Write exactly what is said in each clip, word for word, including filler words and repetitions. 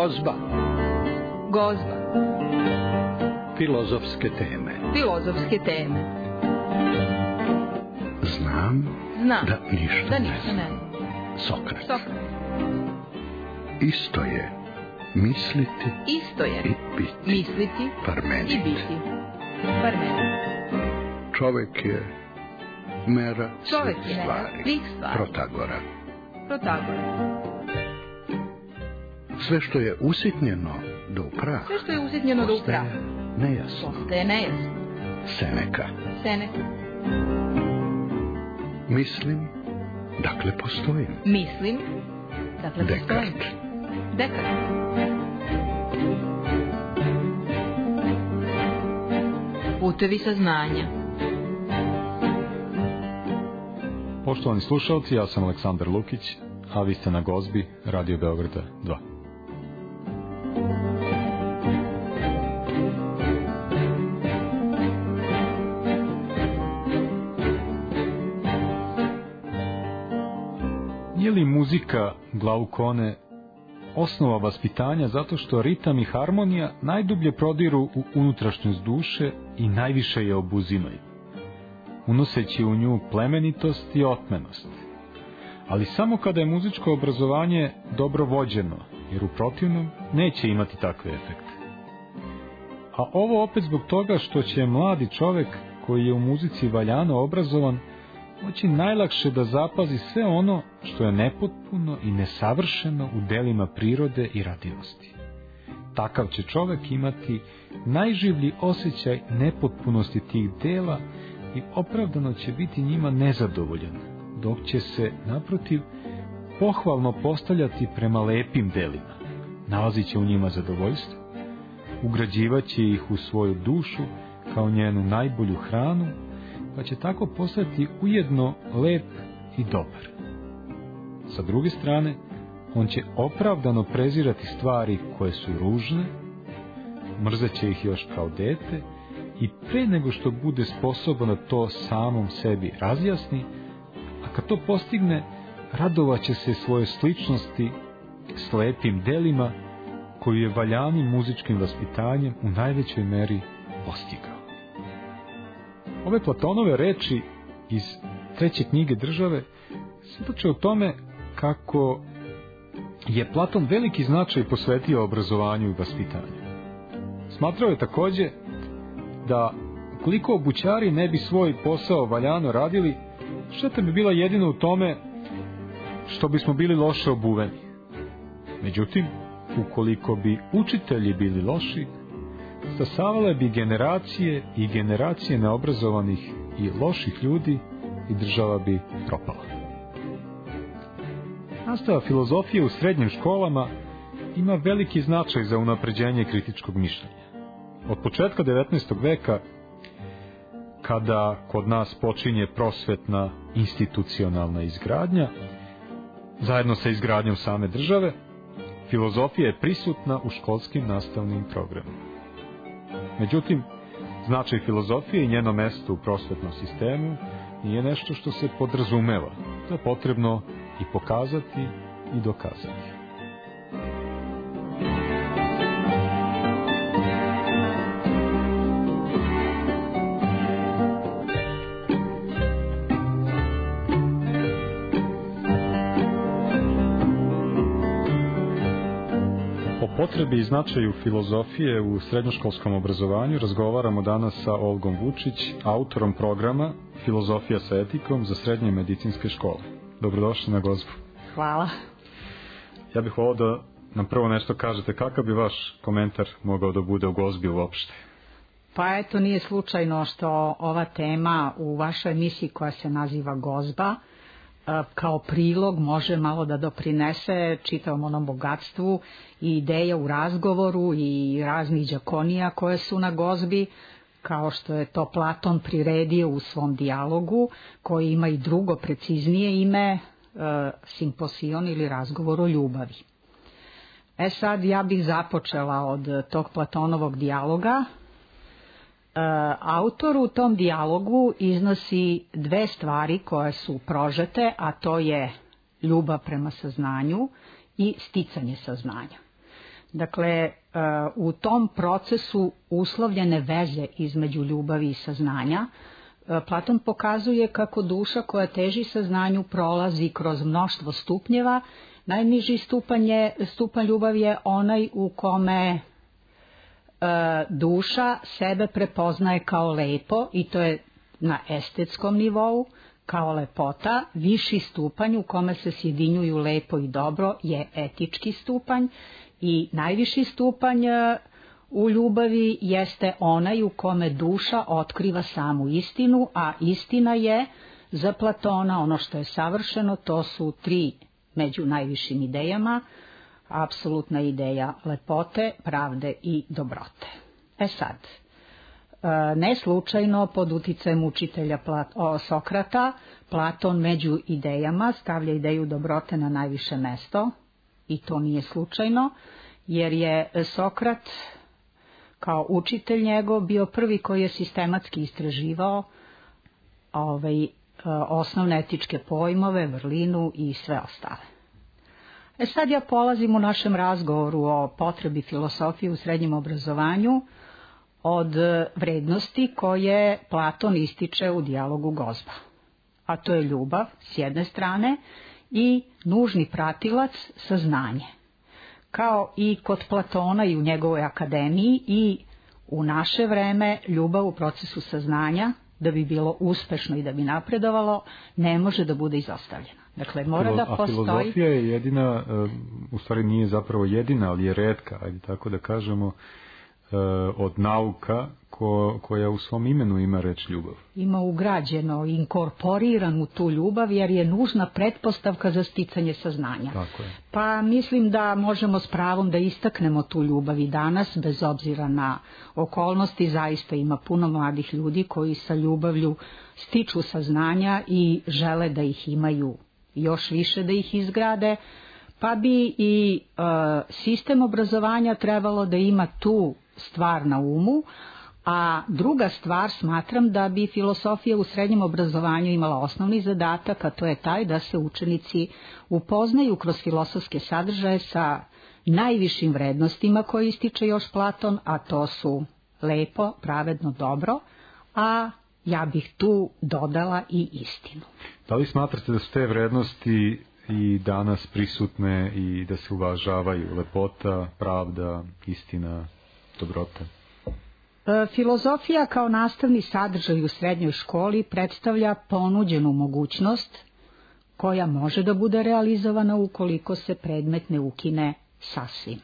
Gozba. Gozba. Filozofske teme. Filozofske teme. Znam, Znam da ništa da ne ništa znam. ne znam. Sokrat. Sokrat. Isto je misliti Isto je i biti. misliti Parmenid. i biti. Parmenid. Čovjek je mera Čovjek svih je stvari. mera svih stvari. Protagora. Protagora. Sve što je usitnjeno do upraha, Sve što je usitnjeno do upraha nejasno. postaje nejasno. Seneka. Seneka. Mislim, dakle postojim. Mislim, dakle postojim. Dekart. Dekart. Putevi saznanja. Poštovani slušalci, ja sam Aleksandar Lukić, a vi ste na Gozbi, Radio Beograda dva. Nije li muzika glaukone osnova vaspitanja zato što ritam i harmonija najdublje prodiru u unutrašnjost duše i najviše je obuzimaju, unoseći u nju plemenitost i otmenost. Ali samo kada je muzičko obrazovanje dobro vođeno, jer u protivnom neće imati takve efekte. A ovo opet zbog toga što će mladi čovek koji je u muzici valjano obrazovan moći najlakše da zapazi sve ono što je nepotpuno i nesavršeno u delima prirode i radivosti. Takav će čovek imati najživlji osjećaj nepotpunosti tih dela i opravdano će biti njima nezadovoljan, dok će se, naprotiv, pohvalno postavljati prema lepim delima. Nalazit će u njima zadovoljstvo, ugrađivaće ih u svoju dušu kao njenu najbolju hranu, pa će tako postati ujedno lep i dobar. Sa druge strane, on će opravdano prezirati stvari koje su ružne, mrzeće ih još kao dete i pre nego što bude sposoban da to samom sebi razjasni, a kad to postigne, radovaće se svoje sličnosti s lepim delima koju je valjanim muzičkim vaspitanjem u najvećoj meri postigao. Ove Platonove reči iz treće knjige Države svjedoče o tome kako je Platon veliki značaj posvetio obrazovanju i vaspitanju. Smatrao je takođe da ukoliko obućari ne bi svoj posao valjano radili, šteta bi bila jedino u tome što bismo bili loše obuveni. Međutim, ukoliko bi učitelji bili loši, stasavale bi generacije i generacije neobrazovanih i loših ljudi i država bi propala. Nastava filozofije u srednjim školama ima veliki značaj za unapređenje kritičkog mišljenja. Od početka devetnaestog veka, kada kod nas počinje prosvetna institucionalna izgradnja, zajedno sa izgradnjom same države, filozofija je prisutna u školskim nastavnim programima. Međutim, značaj filozofije i njeno mesto u prosvetnom sistemu nije nešto što se podrazumeva, to je potrebno i pokazati i dokazati. O potrebi i značaju filozofije u srednjoškolskom obrazovanju razgovaramo danas sa Olgom Vučić, autorom programa Filozofija sa etikom za srednje medicinske škole. Dobrodošli na Gozbu. Hvala. Ja bih volao da nam prvo nešto kažete, kakav bi vaš komentar mogao da bude u Gozbi uopšte? Pa eto, nije slučajno što ova tema u vašoj emisiji koja se naziva Gozba kao prilog može malo da doprinese čitavom onom bogatstvu i ideja u razgovoru i raznih đakonija koje su na Gozbi, kao što je to Platon priredio u svom dijalogu, koji ima i drugo preciznije ime, e, simposion ili razgovor o ljubavi. E sad, ja bih započela od tog Platonovog dijaloga. E, autor u tom dijalogu iznosi dve stvari koje su prožete, a to je ljubav prema saznanju i sticanje saznanja. Dakle, u tom procesu uslovljene veze između ljubavi i saznanja, Platon pokazuje kako duša koja teži saznanju prolazi kroz mnoštvo stupnjeva. Najniži stupanj, je, stupanj ljubavi je onaj u kome e, duša sebe prepoznaje kao lepo, i to je na estetskom nivou, kao lepota. Viši stupanj u kome se sjedinjuju lepo i dobro je etički stupanj, i najviši stupanj u ljubavi jeste onaj u kome duša otkriva samu istinu, a istina je za Platona ono što je savršeno, to su tri među najvišim idejama: apsolutna ideja lepote, pravde i dobrote. E sad, ne slučajno pod uticajem učitelja Sokrata, Platon među idejama stavlja ideju dobrote na najviše mesto, i to nije slučajno, jer je Sokrat kao učitelj njegov bio prvi koji je sistematski istraživao ovaj, osnovne etičke pojmove, vrlinu i sve ostale. E sad ja polazim u našem razgovoru o potrebi filosofije u srednjem obrazovanju od vrednosti koje Platon ističe u dijalogu Gozba. A to je ljubav s jedne strane i nužni pratilac saznanje. Kao i kod Platona i u njegovoj akademiji, i u naše vreme ljubav u procesu saznanja, da bi bilo uspešno i da bi napredovalo, ne može da bude izostavljena. Dakle, mora Filo, da postoji... A filozofija je jedina, u stvari nije zapravo jedina, ali je retka, ajde tako da kažemo, od nauka ko, koja u svom imenu ima reč ljubav. Ima ugrađeno, inkorporiranu tu ljubav, jer je nužna pretpostavka za sticanje saznanja. Tako je. Pa mislim da možemo s pravom da istaknemo tu ljubav i danas, bez obzira na okolnosti. Zaista ima puno mladih ljudi koji sa ljubavlju stiču saznanja i žele da ih imaju još više, da ih izgrade, pa bi i e, sistem obrazovanja trebalo da ima tu stvar na umu. A druga stvar, smatram da bi filosofija u srednjem obrazovanju imala osnovni zadatak, a to je taj da se učenici upoznaju kroz filosofske sadržaje sa najvišim vrednostima koje ističe još Platon, a to su lepo, pravedno, dobro, a ja bih tu dodala i istinu. Da li smatrate da su te vrednosti i danas prisutne i da se uvažavaju lepota, pravda, istina, dobrota? Filozofija kao nastavni sadržaj u srednjoj školi predstavlja ponuđenu mogućnost koja može da bude realizovana ukoliko se predmet ne ukine sasvim.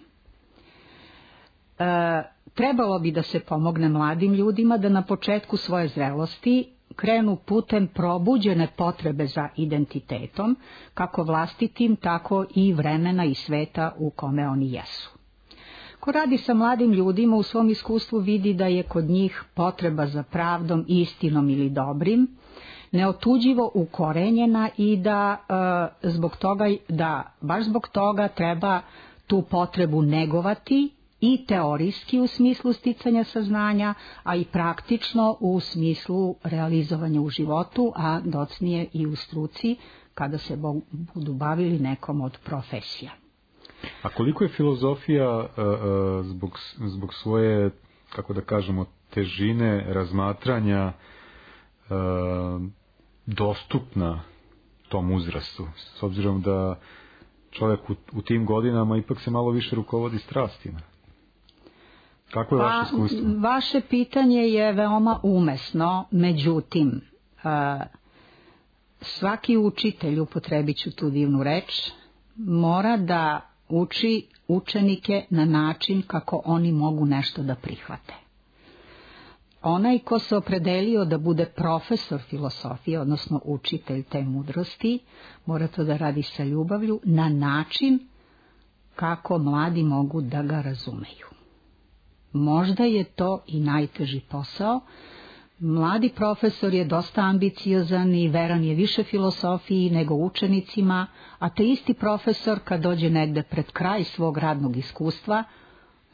E, trebalo bi da se pomogne mladim ljudima da na početku svoje zrelosti krenu putem probuđene potrebe za identitetom, kako vlastitim, tako i vremena i sveta u kome oni jesu. Ko radi sa mladim ljudima u svom iskustvu vidi da je kod njih potreba za pravdom, istinom ili dobrim neotuđivo ukorenjena i da e, zbog toga, da baš zbog toga treba tu potrebu negovati i teorijski u smislu sticanja saznanja, a i praktično u smislu realizovanja u životu, a docnije i u struci kada se budu bavili nekom od profesija. A koliko je filozofija uh, uh, zbog, zbog svoje, kako da kažemo, težine razmatranja uh, dostupna tom uzrastu, s obzirom da čovjek u, u tim godinama ipak se malo više rukovodi strastima? Kako je vaše iskustvo? Pa, vaše pitanje je veoma umesno, međutim, uh, svaki učitelj, upotrebit ću tu divnu reč, mora da uči učenike na način kako oni mogu nešto da prihvate. Onaj ko se opredelio da bude profesor filosofije, odnosno učitelj te mudrosti, mora to da radi sa ljubavlju na način kako mladi mogu da ga razumeju. Možda je to i najteži posao. Mladi profesor je dosta ambiciozan i veran je više filosofiji nego učenicima, a te isti profesor kad dođe negde pred kraj svog radnog iskustva,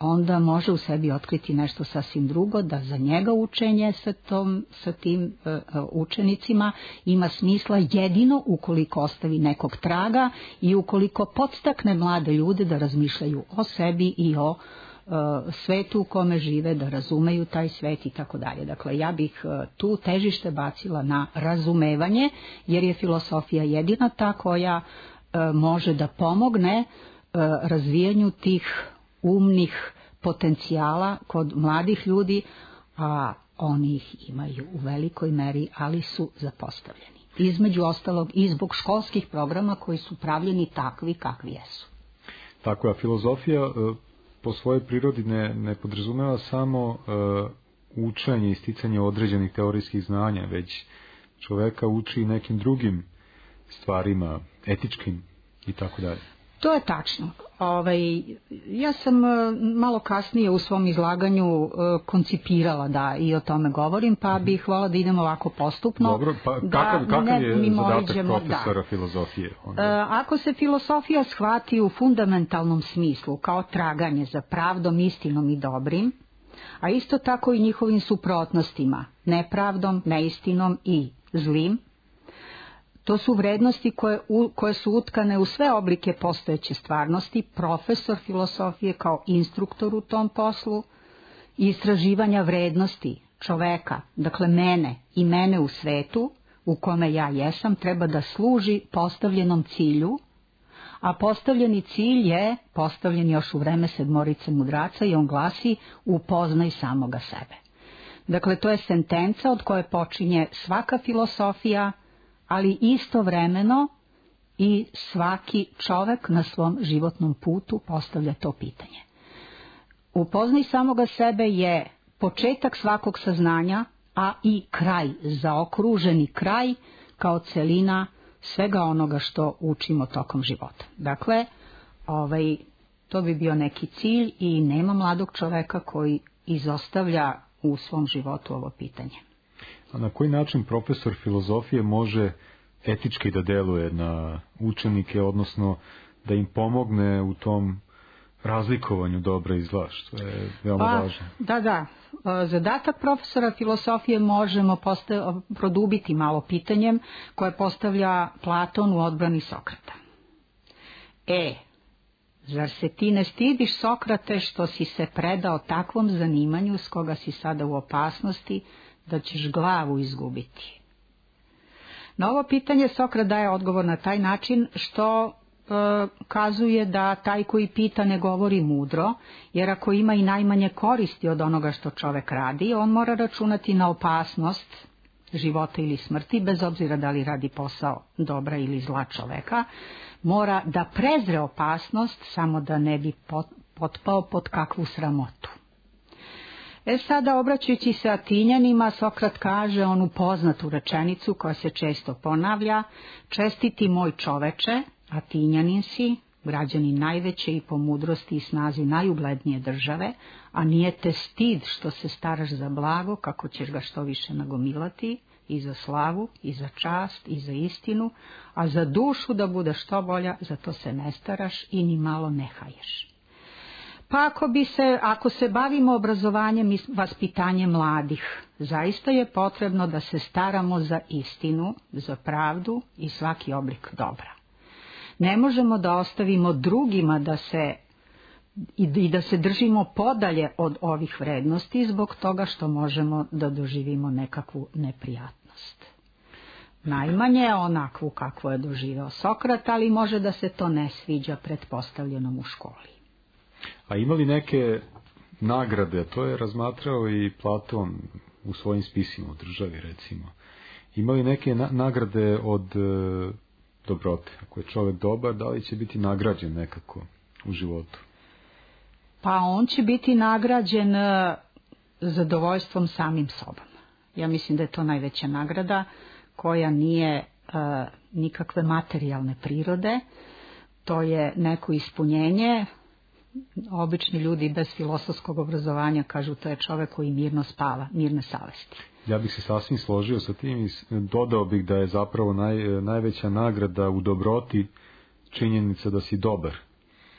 onda može u sebi otkriti nešto sasvim drugo, da za njega učenje sa, tom, sa tim uh, učenicima ima smisla jedino ukoliko ostavi nekog traga i ukoliko podstakne mlade ljude da razmišljaju o sebi i o uh, svetu u kome žive, da razumeju taj svet i tako dalje. Dakle, ja bih uh, tu težište bacila na razumevanje, jer je filosofija jedina ta koja uh, može da pomogne uh, razvijanju tih umnih potencijala kod mladih ljudi, a oni ih imaju u velikoj meri, ali su zapostavljeni. Između ostalog i zbog školskih programa koji su pravljeni takvi kakvi jesu. Tako je, filozofija po svojoj prirodi ne, ne podrazumeva samo uh, učenje i sticanje određenih teorijskih znanja, već čoveka uči i nekim drugim stvarima, etičkim i tako dalje. To je tačno. Ovaj, ja sam malo kasnije u svom izlaganju koncipirala da i o tome govorim, pa bih hvala da idemo ovako postupno. Dobro, pa da kakav, kakav je zadatak iđemo, profesora da. filozofije? Onda? Ako se filosofija shvati u fundamentalnom smislu kao traganje za pravdom, istinom i dobrim, a isto tako i njihovim suprotnostima, nepravdom, neistinom i zlim, to su vrednosti koje, u, koje su utkane u sve oblike postojeće stvarnosti, profesor filosofije kao instruktor u tom poslu i istraživanja vrednosti čoveka, dakle mene i mene u svetu u kome ja jesam, treba da služi postavljenom cilju, a postavljeni cilj je postavljen još u vreme sedmorice mudraca i on glasi: upoznaj samoga sebe. Dakle, to je sentenca od koje počinje svaka filosofija, ali istovremeno i svaki čovek na svom životnom putu postavlja to pitanje. Upoznaj samoga sebe je početak svakog saznanja, a i kraj, zaokruženi kraj kao celina svega onoga što učimo tokom života. Dakle, ovaj, to bi bio neki cilj i nema mladog čoveka koji izostavlja u svom životu ovo pitanje. A na koji način profesor filozofije može etički da deluje na učenike, odnosno da im pomogne u tom razlikovanju dobra i zla, što je veoma pa, važno? Da, da. Zadatak profesora filozofije možemo postav, produbiti malo pitanjem koje postavlja Platon u odbrani Sokrata. E, zar se ti ne stidiš, Sokrate, što si se predao takvom zanimanju s koga si sada u opasnosti da ćeš glavu izgubiti? Na ovo pitanje Sokrat daje odgovor na taj način što e, kazuje da taj koji pita ne govori mudro, jer ako ima i najmanje koristi od onoga što čovek radi, on mora računati na opasnost života ili smrti, bez obzira da li radi posao dobra ili zla čoveka, mora da prezre opasnost samo da ne bi pot, potpao pod kakvu sramotu. E sada, obraćajući se Atinjanima, Sokrat kaže onu poznatu rečenicu koja se često ponavlja: čestiti moj čoveče, Atinjanin si, građanin najveće i po mudrosti i snazi najuglednije države, a nije te stid što se staraš za blago, kako ćeš ga što više nagomilati, i za slavu, i za čast, i za istinu, a za dušu da bude što bolja, za to se ne staraš i ni malo ne haješ. Pa ako, bi se, ako se bavimo obrazovanjem i vaspitanjem mladih, zaista je potrebno da se staramo za istinu, za pravdu i svaki oblik dobra. Ne možemo da ostavimo drugima da se i da se držimo podalje od ovih vrednosti zbog toga što možemo da doživimo nekakvu neprijatnost. Najmanje onakvu kakvu je doživeo Sokrat, ali može da se to ne sviđa pretpostavljenom u školi. A ima li neke nagrade, to je razmatrao i Platon u svojim spisima o državi, recimo. Ima li neke na- nagrade od e, dobrote? Ako je čovjek dobar, da li će biti nagrađen nekako u životu? Pa on će biti nagrađen e, zadovoljstvom samim sobom. Ja mislim da je to najveća nagrada koja nije e, nikakve materijalne prirode. To je neko ispunjenje. Obični ljudi bez filosofskog obrazovanja kažu to je čovjek koji mirno spava, mirne savesti. Ja bih se sasvim složio sa tim i dodao bih da je zapravo naj, najveća nagrada u dobroti činjenica da si dobar.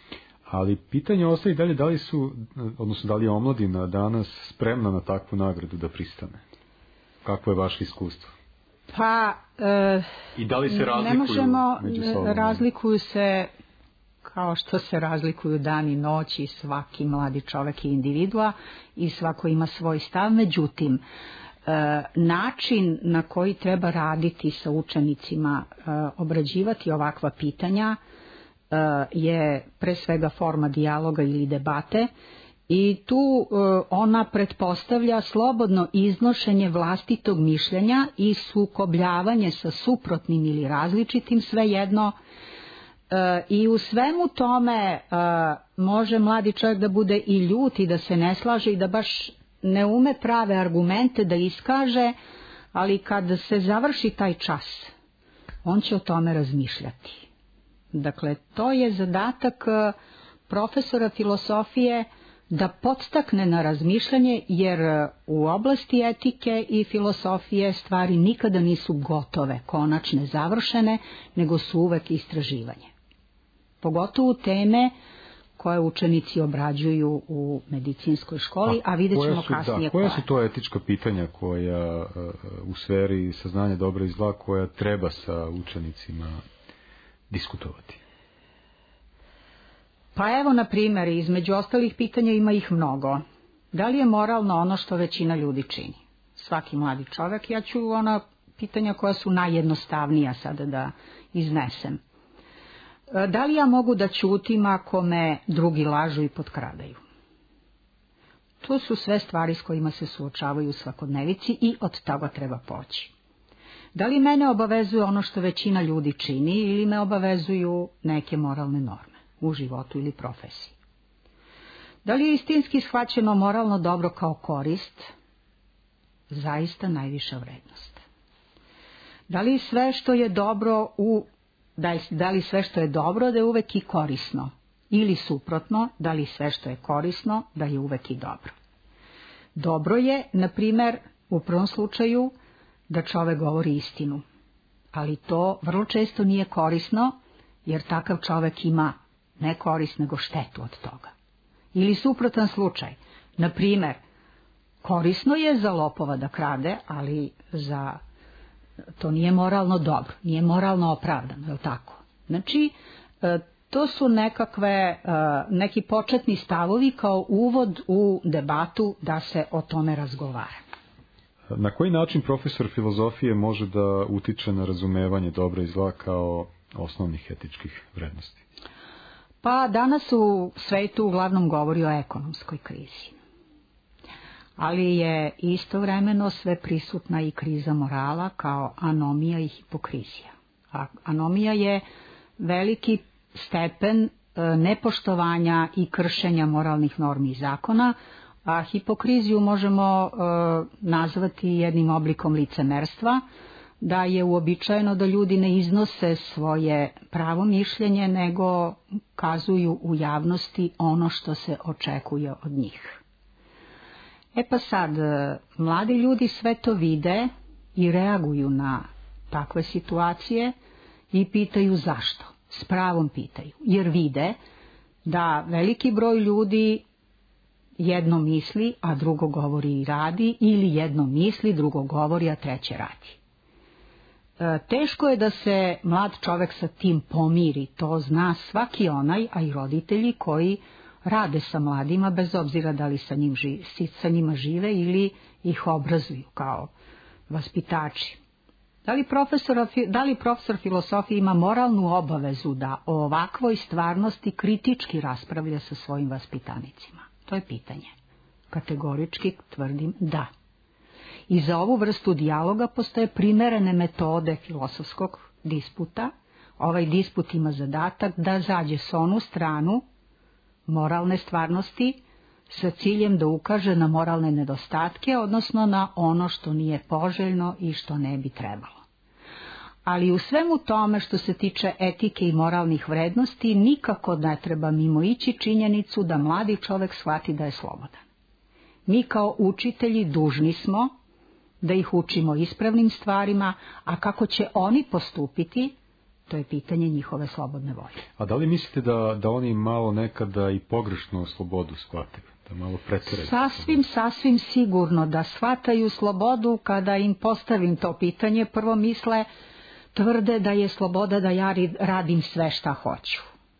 Ali pitanje ostaje dalje, da li su, odnosno da li je omladina danas spremna na takvu nagradu da pristane? Kako je vaše iskustvo? Pa, e, i da li se razlikuju ne možemo, među sobom? Razlikuju se kao što se razlikuju dan i noć i svaki mladi čovek je individua i svako ima svoj stav. Međutim, e, način na koji treba raditi sa učenicima, e, obrađivati ovakva pitanja e, je pre svega forma dijaloga ili debate. I tu e, ona pretpostavlja slobodno iznošenje vlastitog mišljenja i sukobljavanje sa suprotnim ili različitim, svejedno. E, I u svemu tome e, može mladi čovjek da bude i ljut i da se ne slaže i da baš ne ume prave argumente da iskaže, ali kad se završi taj čas, on će o tome razmišljati. Dakle, to je zadatak profesora filosofije, da podstakne na razmišljanje, jer u oblasti etike i filosofije stvari nikada nisu gotove, konačne, završene, nego su uvek istraživanje. Pogotovo teme koje učenici obrađuju u medicinskoj školi, a, a vidjet ćemo su, kasnije da, koja. Koja su to etička pitanja koja uh, u sferi saznanja dobra i zla koja treba sa učenicima diskutovati? Pa evo, na primjer, između ostalih pitanja ima ih mnogo. Da li je moralno ono što većina ljudi čini? Svaki mladi čovjek, ja ću ona pitanja koja su najjednostavnija sada da iznesem. Da li ja mogu da ćutim ako me drugi lažu i potkradaju? To su sve stvari s kojima se suočavaju u svakodnevici i od toga treba poći. Da li mene obavezuje ono što većina ljudi čini ili me obavezuju neke moralne norme u životu ili profesiji? Da li je istinski shvaćeno moralno dobro kao korist? Zaista najviša vrednost. Da li sve što je dobro u da li, da li sve što je dobro da je uvek i korisno? Ili suprotno, da li sve što je korisno da je uvek i dobro? Dobro je, na primjer, u prvom slučaju da čovek govori istinu, ali to vrlo često nije korisno, jer takav čovek ima ne korist nego štetu od toga. Ili suprotan slučaj, na primjer, korisno je za lopova da krade, ali za to nije moralno dobro, nije moralno opravdano, je li tako? Znači, to su nekakve, neki početni stavovi kao uvod u debatu da se o tome razgovara. Na koji način profesor filozofije može da utiče na razumevanje dobra i zla kao osnovnih etičkih vrednosti? Pa danas u svetu uglavnom govori o ekonomskoj krizi. Ali je istovremeno sve prisutna i kriza morala kao anomija i hipokrizija. A anomija je veliki stepen nepoštovanja i kršenja moralnih normi i zakona, a hipokriziju možemo e, nazvati jednim oblikom licemerstva, da je uobičajeno da ljudi ne iznose svoje pravo mišljenje, nego kazuju u javnosti ono što se očekuje od njih. E pa sad, mladi ljudi sve to vide i reaguju na takve situacije i pitaju zašto. S pravom pitaju, jer vide da veliki broj ljudi jedno misli, a drugo govori i radi, ili jedno misli, drugo govori, a treće radi. E, teško je da se mlad čovek sa tim pomiri, to zna svaki onaj, a i roditelji koji rade sa mladima, bez obzira da li sa, njim ži, sa njima žive ili ih obrazuju kao vaspitači. Da li, da li profesor filozofije ima moralnu obavezu da o ovakvoj stvarnosti kritički raspravlja sa svojim vaspitanicima? To je pitanje. Kategorički tvrdim da. I za ovu vrstu dijaloga postoje primerene metode filozofskog disputa. Ovaj disput ima zadatak da zađe s onu stranu moralne stvarnosti sa ciljem da ukaže na moralne nedostatke, odnosno na ono što nije poželjno i što ne bi trebalo. Ali u svemu tome što se tiče etike i moralnih vrednosti nikako ne treba mimo ići činjenicu da mladi čovek shvati da je slobodan. Mi kao učitelji dužni smo da ih učimo ispravnim stvarima, a kako će oni postupiti, To je pitanje njihove slobodne volje. A da li mislite da, da oni malo nekada i pogrešno slobodu shvataju? Da malo preteraju? Sasvim, sasvim sigurno da shvataju slobodu kada im postavim to pitanje. Prvo misle, tvrde da je sloboda da ja radim sve šta hoću.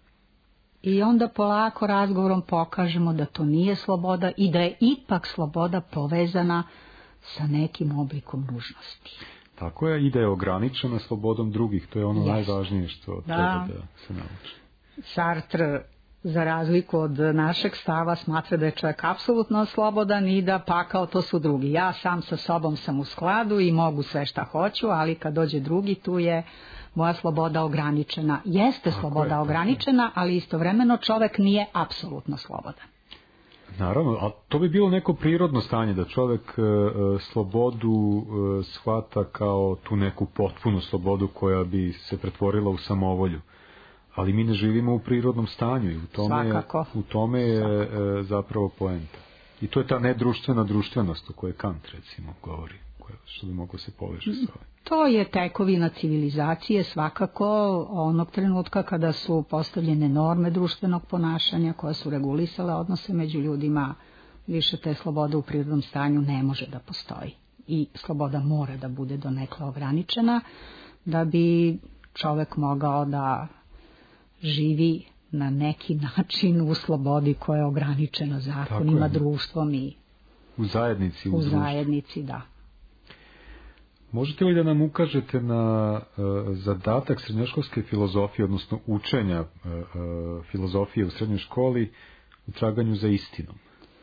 I onda polako razgovorom pokažemo da to nije sloboda i da je ipak sloboda povezana sa nekim oblikom nužnosti. Tako je, i da je ograničena slobodom drugih, to je ono yes. najvažnije što da. treba da se nauči. Sartre, za razliku od našeg stava, smatra da je čovjek apsolutno slobodan i da pakao to su drugi. Ja sam sa sobom sam u skladu i mogu sve šta hoću, ali kad dođe drugi, tu je moja sloboda ograničena. Jeste tako sloboda je, ograničena, ali istovremeno čovjek nije apsolutno slobodan. Naravno, a to bi bilo neko prirodno stanje, da čovjek e, slobodu e, shvata kao tu neku potpunu slobodu koja bi se pretvorila u samovolju. Ali mi ne živimo u prirodnom stanju i u tome je, u tome je e, zapravo poenta. I to je ta nedruštvena društvenost o kojoj Kant recimo govori, koja, što bi moglo se poveći s ovim. To je tekovina civilizacije svakako onog trenutka kada su postavljene norme društvenog ponašanja koje su regulisale odnose među ljudima, više te slobode u prirodnom stanju ne može da postoji. I sloboda mora da bude donekle ograničena da bi čovjek mogao da živi na neki način u slobodi koja je ograničena zakonima, društvom i u zajednici. U, u zajednici, da. Možete li da nam ukažete na uh, zadatak srednjoškolske filozofije, odnosno učenja uh, uh, filozofije u srednjoj školi u traganju za istinom?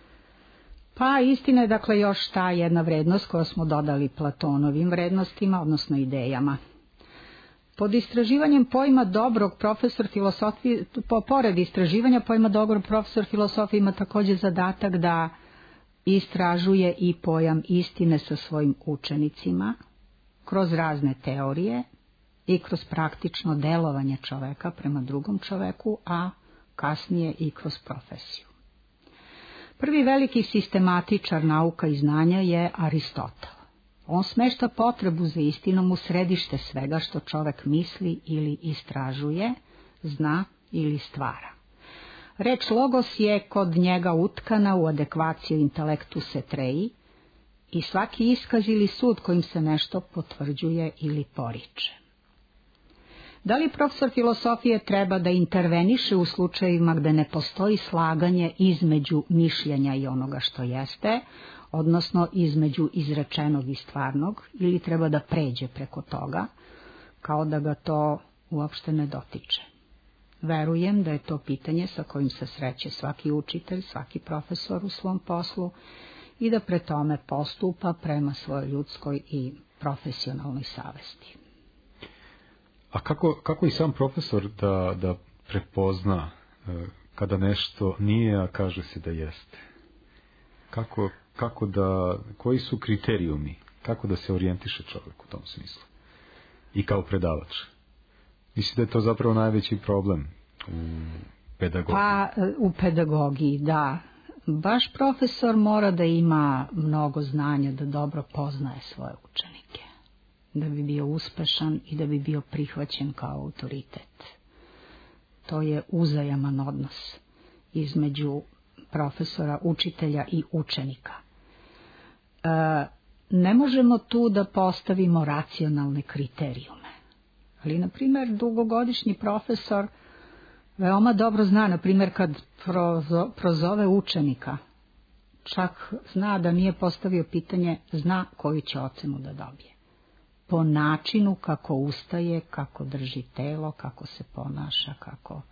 Pa istina je dakle još ta jedna vrednost koju smo dodali Platonovim vrednostima, odnosno idejama. Pod istraživanjem pojma dobrog profesor filozofije, po, pored istraživanja pojma dobrog profesor filozofije ima također zadatak da istražuje i pojam istine sa svojim učenicima, kroz razne teorije i kroz praktično delovanje čoveka prema drugom čoveku, a kasnije i kroz profesiju. Prvi veliki sistematičar nauka i znanja je Aristotel. On smešta potrebu za istinom u središte svega što čovek misli ili istražuje, zna ili stvara. Reč logos je kod njega utkana u adekvaciju intellectus et rei i svaki iskaz ili sud kojim se nešto potvrđuje ili poriče. Da li profesor filozofije treba da interveniše u slučajevima gde ne postoji slaganje između mišljenja i onoga što jeste, odnosno između izrečenog i stvarnog, ili treba da pređe preko toga, kao da ga to uopšte ne dotiče? Verujem da je to pitanje sa kojim se sreće svaki učitelj, svaki profesor u svom poslu i da pre tome postupa prema svojoj ljudskoj i profesionalnoj savesti. A kako, kako i sam profesor da, da prepozna e, kada nešto nije, a kaže se da jeste? Kako, kako da, koji su kriterijumi? Kako da se orijentiše čovjek u tom smislu? I kao predavač? Mislim da je to zapravo najveći problem u pedagogiji. Pa u pedagogiji, da. Baš profesor mora da ima mnogo znanja, da dobro poznaje svoje učenike, da bi bio uspešan i da bi bio prihvaćen kao autoritet. To je uzajaman odnos između profesora, učitelja i učenika. E, ne možemo tu da postavimo racionalne kriterijume, ali, na primjer, dugogodišnji profesor veoma dobro zna, na primjer, kad prozo, prozove učenika, čak zna da nije postavio pitanje, zna koju će ocenu da dobije. Po načinu kako ustaje, kako drži telo, kako se ponaša, kako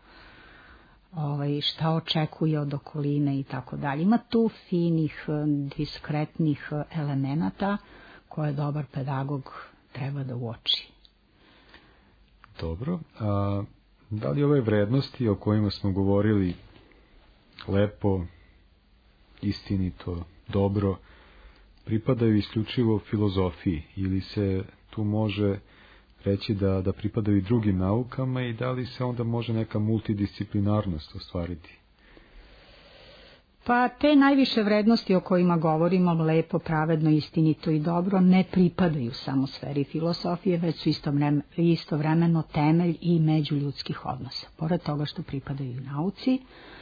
ovaj, šta očekuje od okoline i tako dalje. Ima tu finih, diskretnih elemenata koje dobar pedagog treba da uoči. Dobro. A da li ove vrednosti o kojima smo govorili, lepo, istinito, dobro, pripadaju isključivo filozofiji ili se tu može reći da, da pripadaju i drugim naukama i da li se onda može neka multidisciplinarnost ostvariti? Pa te najviše vrednosti o kojima govorimo, lepo, pravedno, istinito i dobro, ne pripadaju samo sferi filosofije, već su istovremeno temelj i međuljudskih odnosa. Pored toga što pripadaju nauci,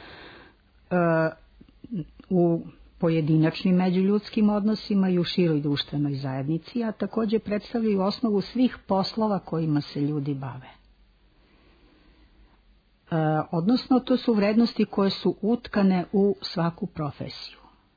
u pojedinačnim međuljudskim odnosima i u široj društvenoj zajednici, a takođe predstavljaju osnovu svih poslova kojima se ljudi bave. E, odnosno, to su vrednosti koje su utkane u svaku profesiju.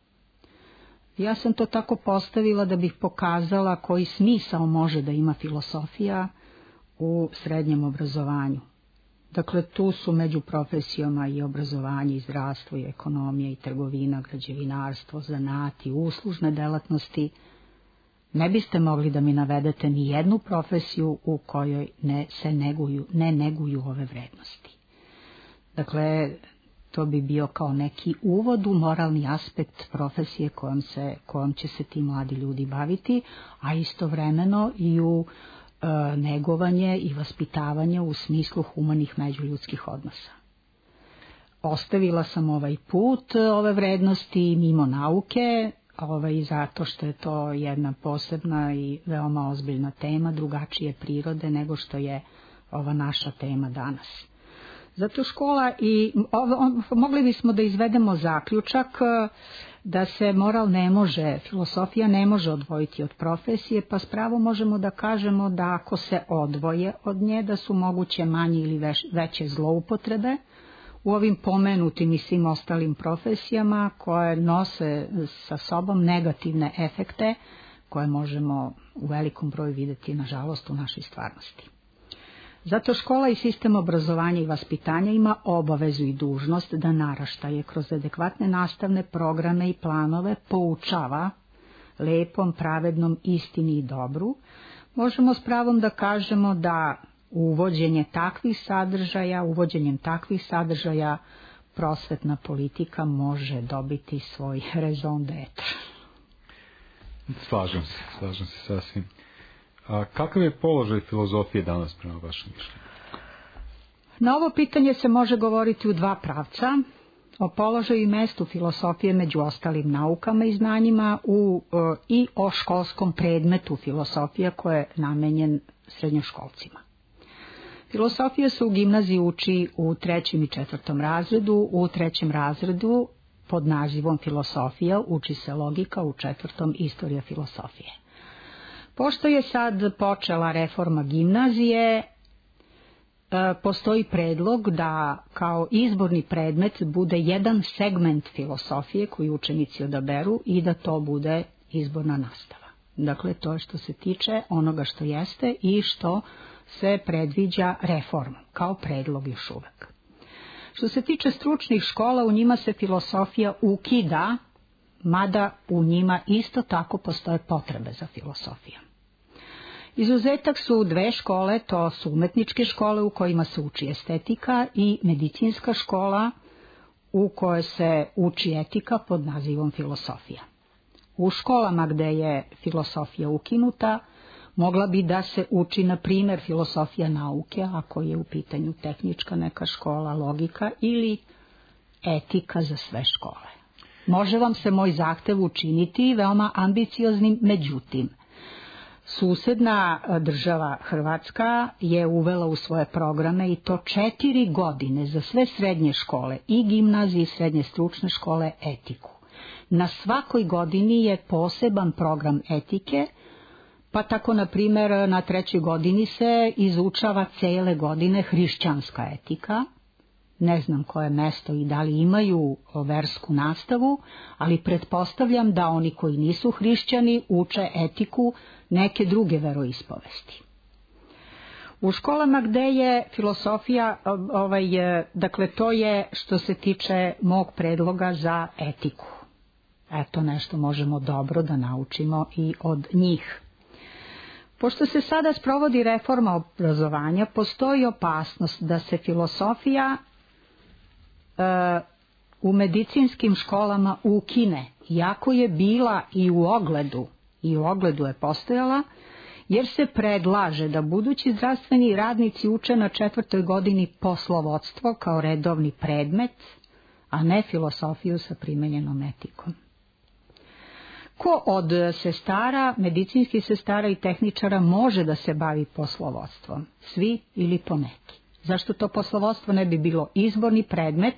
Ja sam to tako postavila da bih pokazala koji smisao može da ima filosofija u srednjem obrazovanju. Dakle, tu su među profesijama i obrazovanje, i zdravstvo, i ekonomija, i trgovina, građevinarstvo, zanati, uslužne delatnosti. Ne biste mogli da mi navedete ni jednu profesiju u kojoj ne se neguju, ne neguju ove vrednosti. Dakle, to bi bio kao neki uvod u moralni aspekt profesije kojom, se, kojom će se ti mladi ljudi baviti, a istovremeno i u e, negovanje i vaspitavanje u smislu humanih međuljudskih odnosa. Ostavila sam ovaj put, ove vrednosti mimo nauke, ovaj, zato što je to jedna posebna i veoma ozbiljna tema, drugačije prirode nego što je ova naša tema danas. Zato škola i mogli bismo da izvedemo zaključak da se moral ne može, filosofija ne može odvojiti od profesije, pa s pravom možemo da kažemo da ako se odvoje od nje, da su moguće manje ili veće zloupotrebe u ovim pomenutim i svim ostalim profesijama koje nose sa sobom negativne efekte koje možemo u velikom broju videti, nažalost, u našoj stvarnosti. Zato škola i sistem obrazovanja i vaspitanja ima obavezu i dužnost da naraštaje kroz adekvatne nastavne programe i planove poučava lepom, pravednom, istini i dobru. Možemo s pravom da kažemo da uvođenje takvih sadržaja, uvođenjem takvih sadržaja prosvetna politika može dobiti svoj raison d'être. Slažem se, slažem se sasvim. A kakav je položaj filozofije danas prema vašem mišljenju? Na ovo pitanje se može govoriti u dva pravca. O položaju i mestu filosofije među ostalim naukama i znanjima u, i o školskom predmetu filosofija koje je namenjen srednjoškolcima. Filosofija se u gimnaziji uči u trećem i četvrtom razredu. U trećem razredu pod nazivom filosofija uči se logika, u četvrtom istorija filosofije. Pošto je sad počela reforma gimnazije, postoji predlog da kao izborni predmet bude jedan segment filosofije koji učenici odaberu i da to bude izborna nastava. Dakle, to je što se tiče onoga što jeste i što se predviđa reformom, kao predlog još uvek. Što se tiče stručnih škola, u njima se filosofija ukida, mada u njima isto tako postoje potrebe za filosofijom. Izuzetak su dve škole, to su umetničke škole u kojima se uči estetika i medicinska škola u kojoj se uči etika pod nazivom filosofija. U školama gde je filosofija ukinuta, mogla bi da se uči, na primjer, filosofija nauke, ako je u pitanju tehnička neka škola, logika ili etika za sve škole. Može vam se moj zahtev učiniti veoma ambicioznim, međutim, susedna država Hrvatska je uvela u svoje programe i to četiri godine za sve srednje škole i gimnazije i srednje stručne škole etiku. Na svakoj godini je poseban program etike, pa tako, na primjer, na trećoj godini se izučava cele godine hrišćanska etika. Ne znam koje mesto i da li imaju versku nastavu, ali pretpostavljam da oni koji nisu hrišćani uče etiku neke druge veroispovesti. U školama gde je filosofija, ovaj, dakle to je što se tiče mog predloga za etiku. Eto, nešto možemo dobro da naučimo i od njih. Pošto se sada sprovodi reforma obrazovanja, postoji opasnost da se filosofija e, u medicinskim školama ukine, iako je bila i u ogledu, i u ogledu je postojala, jer se predlaže da budući zdravstveni radnici uče na četvrtoj godini poslovodstvo kao redovni predmet, a ne filosofiju sa primenjenom etikom. Ko od sestara, medicinskih sestara i tehničara može da se bavi poslovodstvom? Svi ili poneki? Zašto to poslovodstvo ne bi bilo izborni predmet,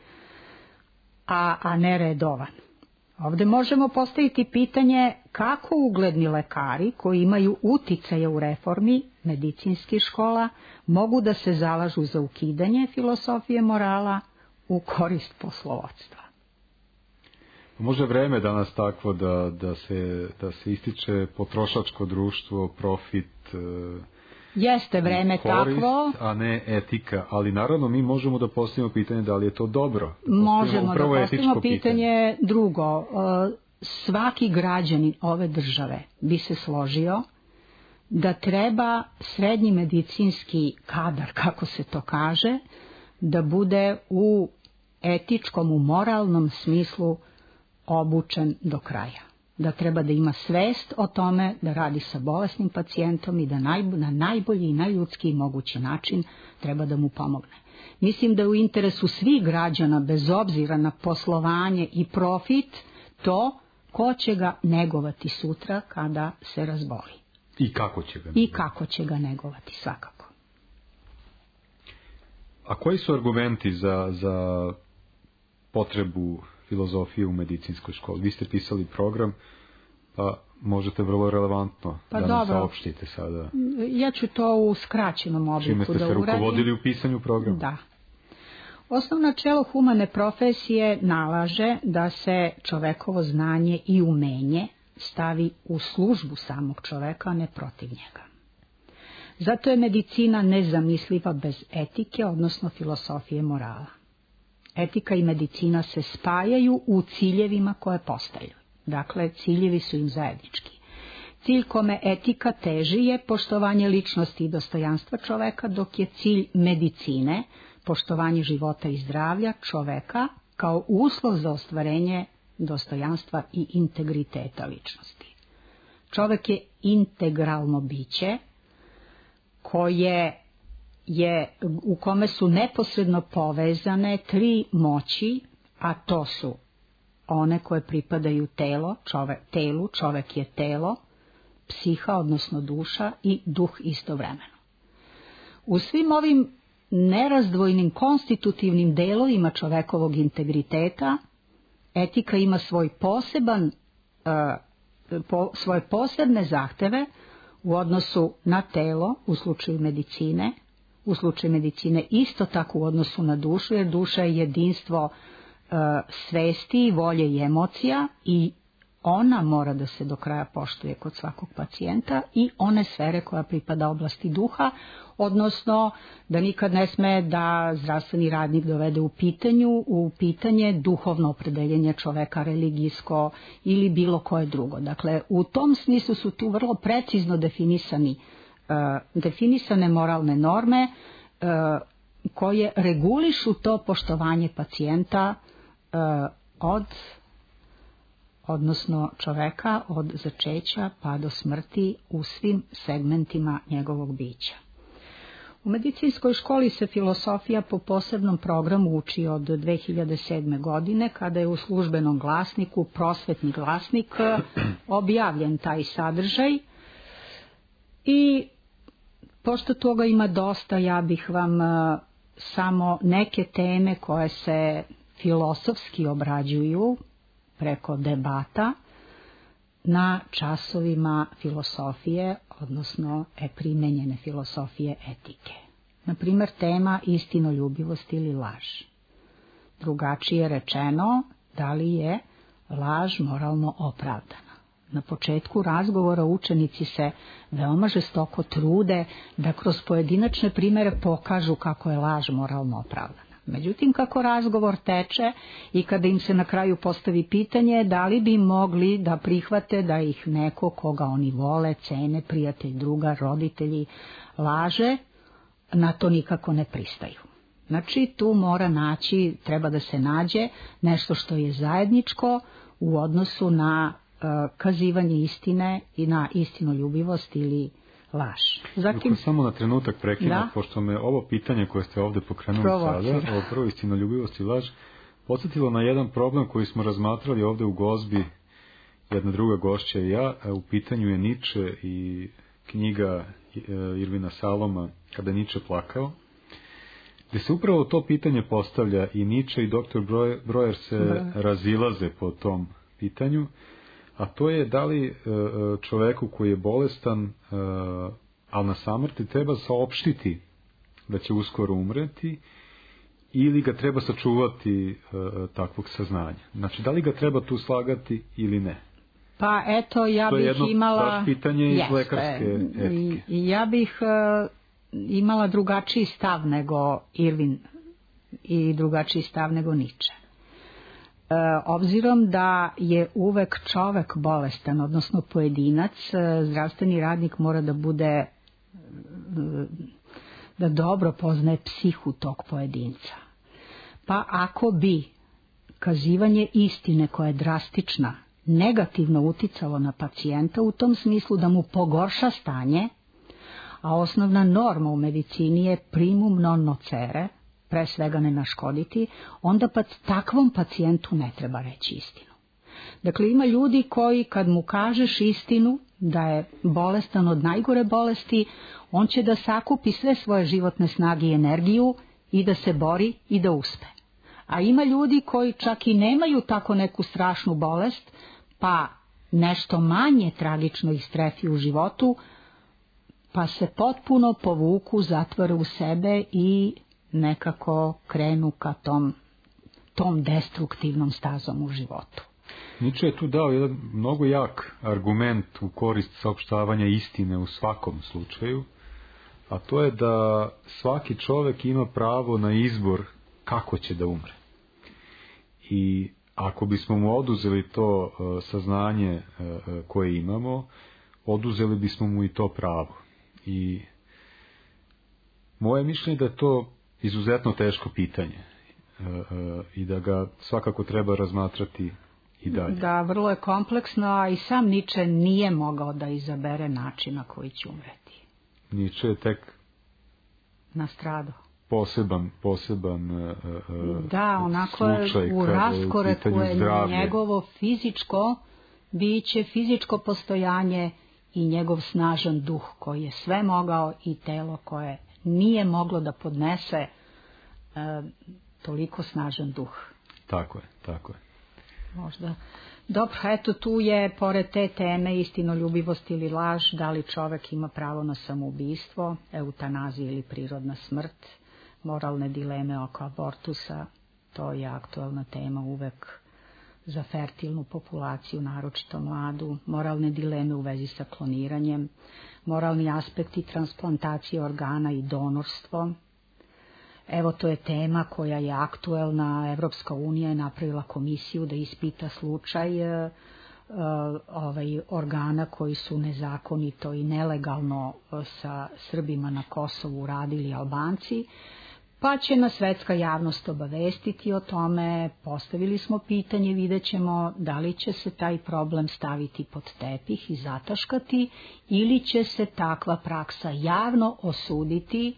a, a ne redovan? Ovde možemo postaviti pitanje kako ugledni lekari koji imaju uticaje u reformi medicinskih škola mogu da se zalažu za ukidanje filosofije morala u korist poslovodstva. Može vreme danas takvo da, da, se, da se ističe potrošačko društvo, profit, jeste vreme korist, takvo, a ne etika, ali naravno mi možemo da postavimo pitanje da li je to dobro. Da možemo da postavimo pitanje, pitanje drugo. Svaki građanin ove države bi se složio da treba srednji medicinski kadar, kako se to kaže, da bude u etičkom, u moralnom smislu obučen do kraja. Da treba da ima svest o tome da radi sa bolesnim pacijentom i da naj, na najbolji i najljudskiji mogući način treba da mu pomogne. Mislim da je u interesu svih građana, bez obzira na poslovanje i profit, to ko će ga negovati sutra kada se razboli. I kako će ga negovati. I kako će ga negovati, svakako. A koji su argumenti za, za potrebu filozofije u medicinskoj školi? Vi ste pisali program, pa možete vrlo relevantno pa da nam dobro. saopštite sada. Ja ću to u skraćenom obliku da uradim. Čime ste se rukovodili u pisanju programa? Da. Osnovno načelo humane profesije nalaže da se čovekovo znanje i umenje stavi u službu samog čoveka, a ne protiv njega. Zato je medicina nezamisliva bez etike, odnosno filosofije morala. Etika i medicina se spajaju u ciljevima koje postaju. Dakle, ciljevi su im zajednički. Cilj kome etika teži je poštovanje ličnosti i dostojanstva čoveka, dok je cilj medicine poštovanje života i zdravlja čoveka kao uslov za ostvarenje dostojanstva i integriteta ličnosti. Čovek je integralno biće koje je, u kome su neposredno povezane tri moći, a to su one koje pripadaju telo, čove, telu, čovek je telo, psiha, odnosno duša i duh istovremeno. U svim ovim nerazdvojnim konstitutivnim delovima čovekovog integriteta etika ima svoj poseban, uh, po, svoje posebne zahteve u odnosu na telo u slučaju medicine, u slučaju medicine isto tako u odnosu na dušu, jer duša je jedinstvo uh, svesti, volje i emocija i ona mora da se do kraja poštuje kod svakog pacijenta i one sfere koja pripada oblasti duha, odnosno da nikad ne sme da zdravstveni radnik dovede u pitanju, u pitanje duhovno opredeljenje čoveka, religijsko ili bilo koje drugo. Dakle, u tom smislu su tu vrlo precizno definisani, uh, definisane moralne norme uh, koje regulišu to poštovanje pacijenta uh, od odnosno čoveka od začeća pa do smrti u svim segmentima njegovog bića. U medicinskoj školi se filosofija po posebnom programu uči od dve hiljade sedme. godine, kada je u službenom glasniku, Prosvetni glasnik, objavljen taj sadržaj. I pošto toga ima dosta, ja bih vam samo neke teme koje se filosofski obrađuju preko debata na časovima filosofije, odnosno primenjene filosofije etike. Naprimjer, tema istinoljubivost ili laž. Drugačije rečeno, da li je laž moralno opravdana. Na početku razgovora učenici se veoma žestoko trude da kroz pojedinačne primere pokažu kako je laž moralno opravdana. Međutim, kako razgovor teče i kada im se na kraju postavi pitanje da li bi mogli da prihvate da ih neko koga oni vole, cene, prijatelj, druga, roditelji, laže, na to nikako ne pristaju. Znači, tu mora naći, treba da se nađe nešto što je zajedničko u odnosu na uh, kazivanje istine i na istinoljubivost ili laž. Zatim, samo na trenutak prekinem, pošto me ovo pitanje koje ste ovdje pokrenuli sada, ovo prvo istinoljubivost i laž, podsjetilo na jedan problem koji smo razmatrali ovde u Gozbi, jedna druga gošća i ja. U pitanju je Niče i knjiga Irvina Saloma Kada Niče plakao, gde se upravo to pitanje postavlja i Niče i doktor Breuer se da. razilaze po tom pitanju, a to je da li čoveku koji je bolestan, ali na samrti, treba saopštiti da će uskoro umreti ili ga treba sačuvati takvog saznanja. Znači, da li ga treba tu slagati ili ne? Pa eto, ja to bih je jedno imala... baš pitanje iz Jeste. lekarske etike. I, ja bih uh, imala drugačiji stav nego Irvin i drugačiji stav nego Niče. Uh, obzirom da je uvek čovek bolestan, odnosno pojedinac, uh, zdravstveni radnik mora da bude, uh, da dobro poznaje psihu tog pojedinca. Pa ako bi kazivanje istine koja je drastična negativno uticalo na pacijenta u tom smislu da mu pogorša stanje, a osnovna norma u medicini je primum non nocere, pre svega ne naškoditi, onda pa takvom pacijentu ne treba reći istinu. Dakle, ima ljudi koji kad mu kažeš istinu da je bolestan od najgore bolesti, on će da sakupi sve svoje životne snage i energiju i da se bori i da uspe. A ima ljudi koji čak i nemaju tako neku strašnu bolest, pa nešto manje tragično ih strefi u životu, pa se potpuno povuku, zatvore u sebe i nekako krenu ka tom, tom destruktivnom stazom u životu. Niče je tu dao jedan mnogo jak argument u korist saopštavanja istine u svakom slučaju, a to je da svaki čovek ima pravo na izbor kako će da umre. I ako bismo mu oduzeli to uh, saznanje uh, koje imamo, oduzeli bismo mu i to pravo. I moje mišljenje da je to izuzetno teško pitanje uh, uh, i da ga svakako treba razmatrati i dalje. Da, vrlo je kompleksno, a i sam Niče nije mogao da izabere način na koji će umreti. Niče je tek nastradao. Poseban, poseban uh, da, onako slučaj u raskoreku je zdravlje. Njegovo fizičko biće, fizičko postojanje i njegov snažan duh koji je sve mogao i telo koje nije moglo da podnese uh, toliko snažan duh. Tako je, tako je. Možda. Dobro, eto tu je, pored te teme istinoljubivost ili laž, da li čovek ima pravo na samoubistvo, eutanazija ili prirodna smrt, moralne dileme oko abortusa, to je aktualna tema uvek za fertilnu populaciju, naročito mladu, moralne dileme u vezi sa kloniranjem, moralni aspekti transplantacije organa i donorstvo. Evo, to je tema koja je aktuelna. Evropska unija je napravila komisiju da ispita slučaj uh, ovaj, organa koji su nezakonito i nelegalno sa Srbima na Kosovu radili Albanci, pa će nas svetska javnost obavestiti o tome. Postavili smo pitanje, vidjet ćemo da li će se taj problem staviti pod tepih i zataškati ili će se takva praksa javno osuditi,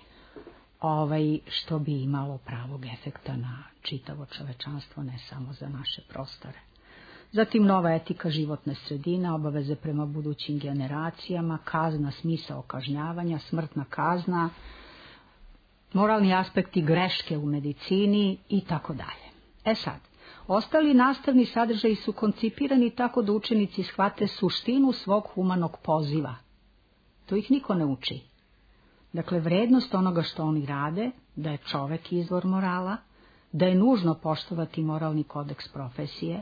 ovaj, što bi imalo pravog efekta na čitavo čovečanstvo, ne samo za naše prostore. Zatim nova etika životne sredine, obaveze prema budućim generacijama, kazna, smisao kažnjavanja, smrtna kazna, moralni aspekti greške u medicini i tako dalje. E sad, ostali nastavni sadržaji su koncipirani tako da učenici shvate suštinu svog humanog poziva. To ih niko ne uči. Dakle, vrednost onoga što oni rade, da je čovek izvor morala, da je nužno poštovati moralni kodeks profesije,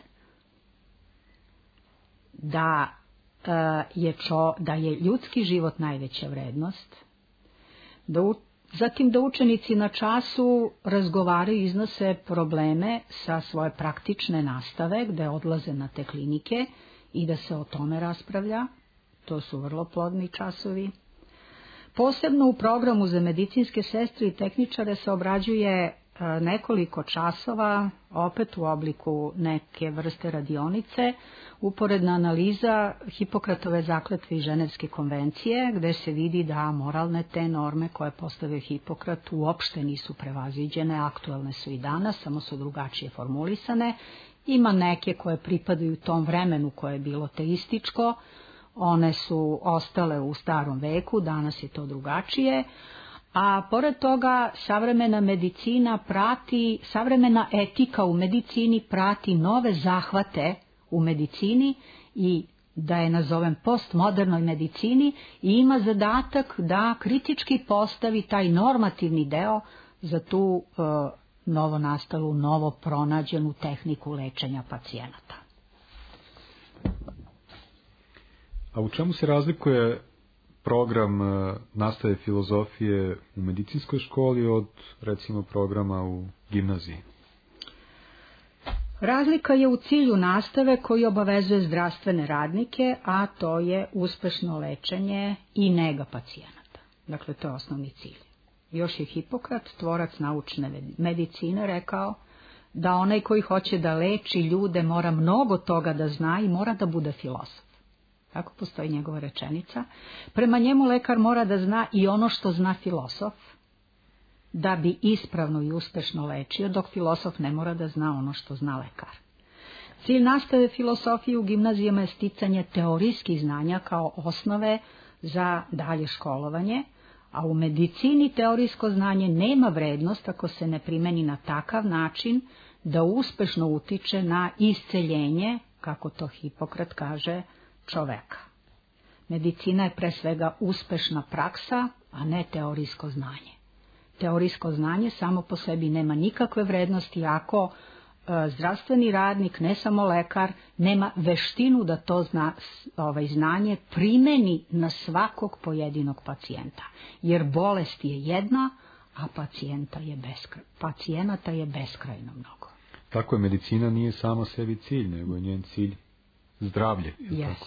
da, uh, je, čo, da je ljudski život najveća vrednost, da u, zatim da učenici na času razgovaraju i iznose probleme sa svoje praktične nastave, gde odlaze na te klinike i da se o tome raspravlja. To su vrlo plodni časovi. Posebno u programu za medicinske sestre i tehničare se obrađuje nekoliko časova, opet u obliku neke vrste radionice, uporedna analiza Hipokratove zakletve i Ženevske konvencije, gde se vidi da moralne te norme koje postavio Hipokrat uopšte nisu prevaziđene, aktuelne su i danas, samo su drugačije formulisane. Ima neke koje pripadaju tom vremenu koje je bilo teističko, one su ostale u starom veku, danas je to drugačije. A pored toga, savremena medicina prati, savremena etika u medicini prati nove zahvate u medicini i da je nazovem postmodernoj medicini i ima zadatak da kritički postavi taj normativni deo za tu e, novo nastalu, novo pronađenu tehniku lečenja pacijenata. A u čemu se razlikuje program nastave filozofije u medicinskoj školi od, recimo, programa u gimnaziji? Razlika je u cilju nastave koji obavezuje zdravstvene radnike, a to je uspešno lečenje i nega pacijenata. Dakle, to je osnovni cilj. Još je Hipokrat, tvorac naučne medicine, rekao da onaj koji hoće da leči ljude mora mnogo toga da zna i mora da bude filozof. Tako postoji njegova rečenica. Prema njemu lekar mora da zna i ono što zna filozof, da bi ispravno i uspešno lečio, dok filozof ne mora da zna ono što zna lekar. Cilj nastave filozofije u gimnazijama je sticanje teorijskih znanja kao osnove za dalje školovanje, a u medicini teorijsko znanje nema vrednost ako se ne primeni na takav način da uspešno utiče na isceljenje, kako to Hipokrat kaže, čoveka. Medicina je pre svega uspešna praksa, a ne teorijsko znanje. Teorijsko znanje samo po sebi nema nikakve vrednosti ako e, zdravstveni radnik, ne samo lekar, nema veštinu da to zna, ovaj, znanje primeni na svakog pojedinog pacijenta. Jer bolest je jedna, a pacijenta je beskraj, pacijenata je beskrajno mnogo. Tako je, medicina nije samo sebi cilj, nego je njen cilj zdravlje. Jest.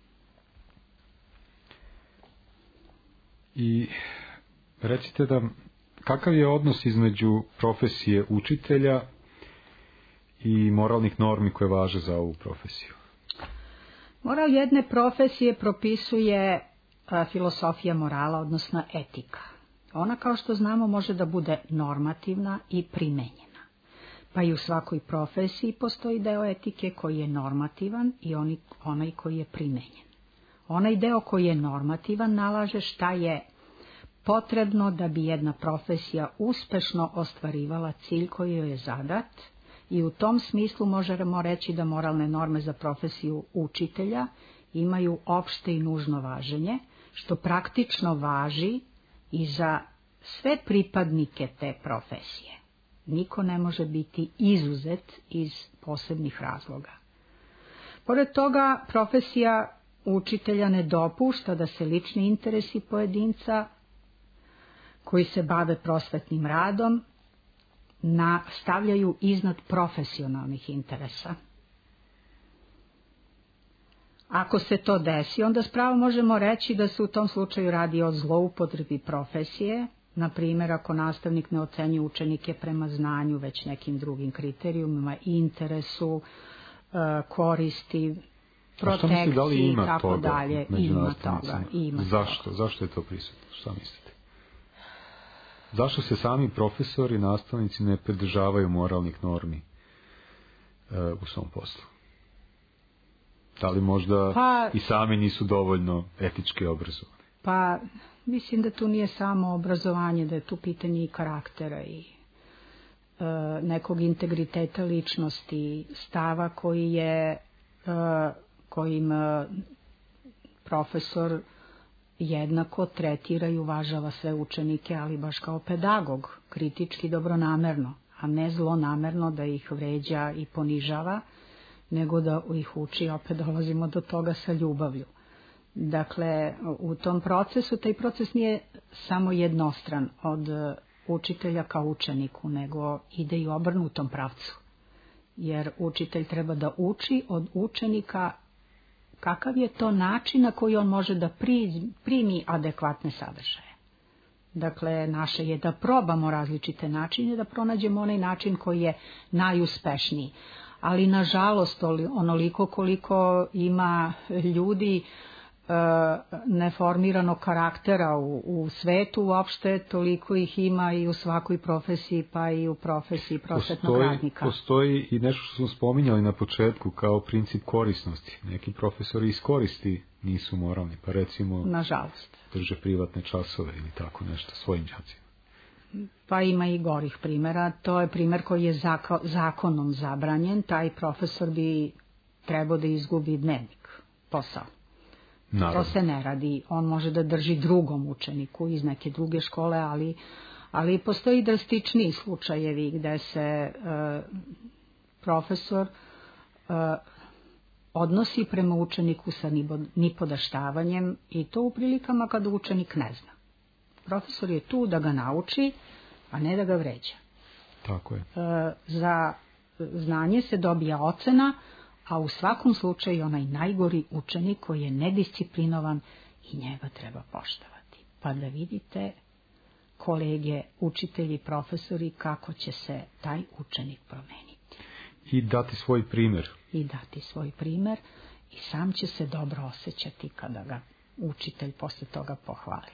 I recite da, kakav je odnos između profesije učitelja i moralnih normi koje važe za ovu profesiju? Moral jedne profesije propisuje a, filosofija morala, odnosno etika. Ona, kao što znamo, može da bude normativna i primenjena. Pa i u svakoj profesiji postoji deo etike koji je normativan i oni, onaj koji je primenjen. Onaj deo koji je normativan nalaže šta je potrebno da bi jedna profesija uspešno ostvarivala cilj koji joj je zadat i u tom smislu možemo reći da moralne norme za profesiju učitelja imaju opšte i nužno važenje, što praktično važi i za sve pripadnike te profesije. Niko ne može biti izuzet iz posebnih razloga. Pored toga, profesija učitelja ne dopušta da se lični interesi pojedinca koji se bave prosvetnim radom stavljaju iznad profesionalnih interesa. Ako se to desi, onda spravo možemo reći da se u tom slučaju radi o zloupotrebi profesije, na primjer ako nastavnik ne ocenjuje učenike prema znanju, već nekim drugim kriterijumima, interesu, koristi, protekciji i tako dalje. Ima toga. Ima Zašto? toga. Zašto je to prisutno? Šta mislite? Zašto se sami profesori i nastavnici ne pridržavaju moralnih normi e, u svom poslu? Da li možda pa, i sami nisu dovoljno etički obrazovani? Pa, mislim da tu nije samo obrazovanje, da je tu pitanje i karaktera i e, nekog integriteta ličnosti, stava koji je e, kojim e, profesor jednako tretira i uvažava sve učenike, ali baš kao pedagog, kritički dobronamerno, a ne zlonamerno da ih vređa i ponižava, nego da ih uči, opet dolazimo do toga, sa ljubavlju. Dakle, u tom procesu, taj proces nije samo jednostran od učitelja ka učeniku, nego ide i u obrnutom pravcu. Jer učitelj treba da uči od učenika kakav je to način na koji on može da primi adekvatne sadržaje. Dakle, naše je da probamo različite načine, da pronađemo onaj način koji je najuspešniji. Ali, nažalost, onoliko koliko ima ljudi neformiranog karaktera u, u svetu uopšte, toliko ih ima i u svakoj profesiji, pa i u profesiji prosvetnog postoji, radnika. Postoji i nešto što smo spominjali na početku kao princip korisnosti. Neki profesori iz koristi nisu moralni, pa recimo nažalost drže privatne časove ili tako nešto svojim đacima. Pa ima i gorih primjera. To je primjer koji je zako, zakonom zabranjen. Taj profesor bi trebao da izgubi dnevnik, posao. Naravno. To se ne radi. On može da drži drugom učeniku iz neke druge škole, ali, ali postoji drastičniji slučajevi gde se e, profesor e, odnosi prema učeniku sa nipodaštavanjem i to u prilikama kada učenik ne zna. Profesor je tu da ga nauči, a ne da ga vređa. Tako je. E, za znanje se dobija ocena, a u svakom slučaju onaj najgori učenik koji je nedisciplinovan i njega treba poštovati. Pa da vidite, kolege, učitelji, profesori, kako će se taj učenik promeniti. I dati svoj primjer. I dati svoj primjer i sam će se dobro osjećati kada ga učitelj posle toga pohvali.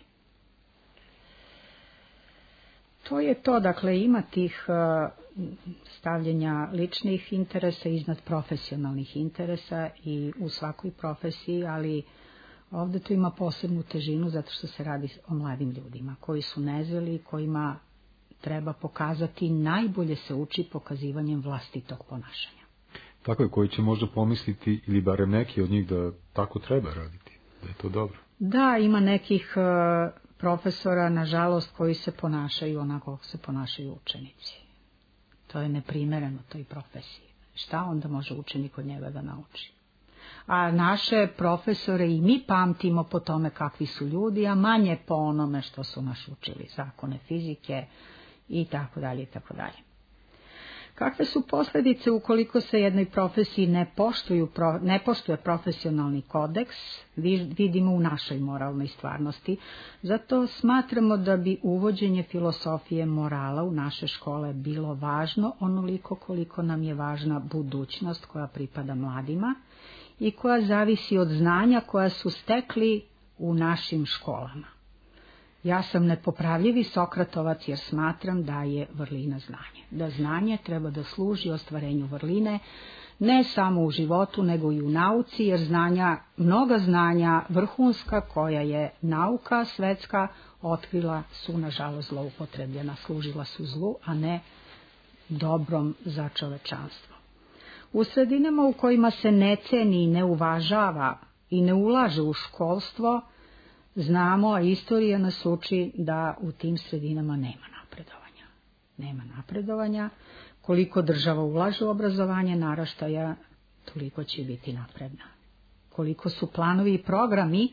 To je to, dakle, ima tih uh, stavljenja ličnih interesa iznad profesionalnih interesa i u svakoj profesiji, ali ovdje to ima posebnu težinu zato što se radi o mladim ljudima koji su nezreli, kojima treba pokazati, najbolje se uči pokazivanjem vlastitog ponašanja. Tako je, koji će možda pomisliti, ili barem neki od njih, da tako treba raditi, da je to dobro. Da, ima nekih uh, profesora, nažalost, koji se ponašaju onako kako se ponašaju učenici. To je neprimereno toj profesiji. Šta onda može učenik od njega da nauči? A naše profesore i mi pamtimo po tome kakvi su ljudi, a manje po onome što su nas učili, zakone fizike i tako dalje i tako dalje. Kakve su posljedice ukoliko se jednoj profesiji ne poštuju, ne poštuje profesionalni kodeks, vidimo u našoj moralnoj stvarnosti. Zato smatramo da bi uvođenje filosofije morala u naše škole bilo važno onoliko koliko nam je važna budućnost koja pripada mladima i koja zavisi od znanja koja su stekli u našim školama. Ja sam nepopravljivi Sokratovac jer smatram da je vrlina znanje. Da znanje treba da služi ostvarenju vrline ne samo u životu nego i u nauci, jer znanja, mnoga znanja vrhunska koja je nauka svetska otkrila su nažalost zloupotrebljena, služila su zlu, a ne dobrom za čovečanstvo. U sredinama u kojima se ne ceni i ne uvažava i ne ulaže u školstvo, znamo, a istorija nas uči da u tim sredinama nema napredovanja. Nema napredovanja. Koliko država ulaže u obrazovanje naraštaja, toliko će biti napredna. Koliko su planovi i programi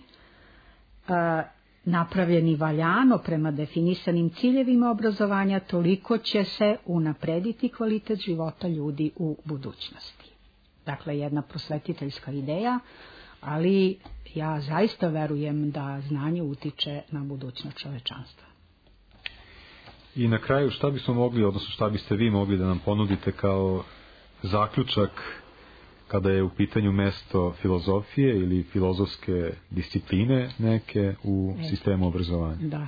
a, napravljeni valjano prema definisanim ciljevima obrazovanja, toliko će se unaprediti kvalitet života ljudi u budućnosti. Dakle, jedna prosvetiteljska ideja, ali ja zaista verujem da znanje utiče na budućnost čovečanstva. I na kraju, šta bismo mogli, odnosno šta biste vi mogli da nam ponudite kao zaključak kada je u pitanju mesto filozofije ili filozofske discipline neke u e, sistemu obrazovanja? Da.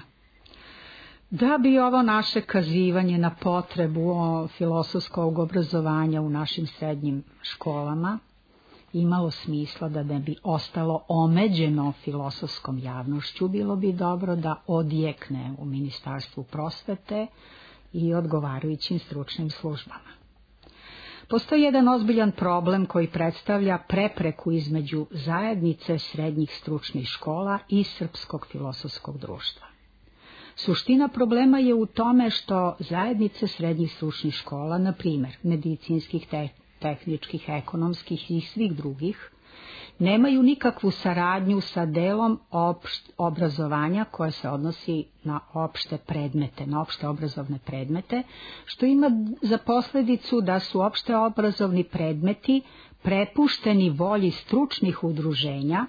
Da bi ovo naše kazivanje na potrebu filozofskog obrazovanja u našim srednjim školama imalo smisla, da ne bi ostalo omeđeno filozofskom javnošću, bilo bi dobro da odjekne u Ministarstvu prosvete i odgovarajućim stručnim službama. Postoji jedan ozbiljan problem koji predstavlja prepreku između zajednice srednjih stručnih škola i srpskog filozofskog društva. Suština problema je u tome što zajednice srednjih stručnih škola, na primjer medicinskih, te, tehničkih, ekonomskih i svih drugih, nemaju nikakvu saradnju sa delom opšt, obrazovanja koje se odnosi na opšte predmete, na opšte obrazovne predmete, što ima za posljedicu da su opšte obrazovni predmeti prepušteni volji stručnih udruženja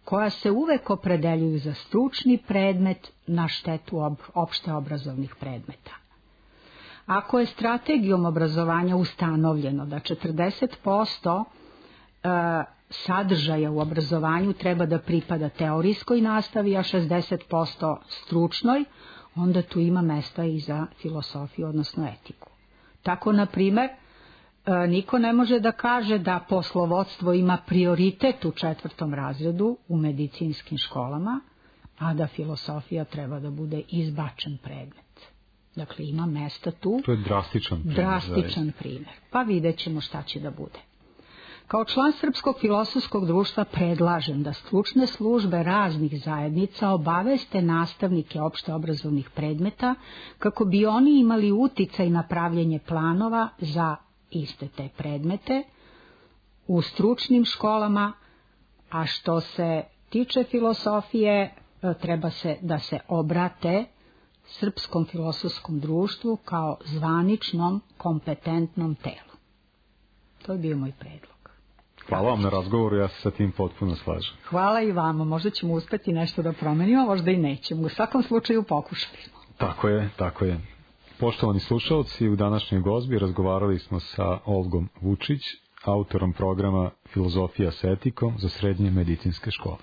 koja se uvek opredeljuju za stručni predmet na štetu ob, opšte obrazovnih predmeta. Ako je strategijom obrazovanja ustanovljeno da četrdeset posto e, sadržaja u obrazovanju treba da pripada teorijskoj nastavi, a šezdeset posto stručnoj, onda tu ima mesta i za filosofiju, odnosno etiku. Tako, na primer, niko ne može da kaže da poslovodstvo ima prioritet u četvrtom razredu u medicinskim školama, a da filosofija treba da bude izbačen predmet. Dakle, ima mesta tu. To je drastičan primjer. Drastičan primjer. Pa vidjet ćemo šta će da bude. Kao član Srpskog filosofskog društva predlažem da stručne službe raznih zajednica obaveste nastavnike opšte obrazovnih predmeta kako bi oni imali uticaj na pravljenje planova za iste te predmete u stručnim školama, a što se tiče filosofije, treba se da se obrate Srpskom filosofskom društvu kao zvaničnom kompetentnom telu. To je bio moj predlog. Hvala vam na razgovoru, ja se sa tim potpuno slažem. Hvala i vama, možda ćemo uspeti nešto da promenimo, možda i nećemo. U svakom slučaju pokušali smo. Tako je, tako je. Poštovani slušalci, u današnjoj gozbi razgovarali smo sa Olgom Vučić, autorom programa Filozofija s etikom za srednje medicinske škole.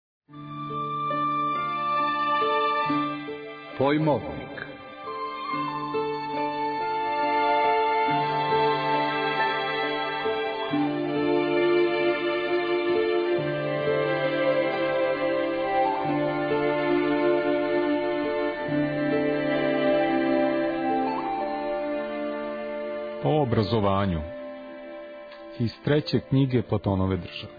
Pojmovnik. O obrazovanju iz treće knjige Platonove Države.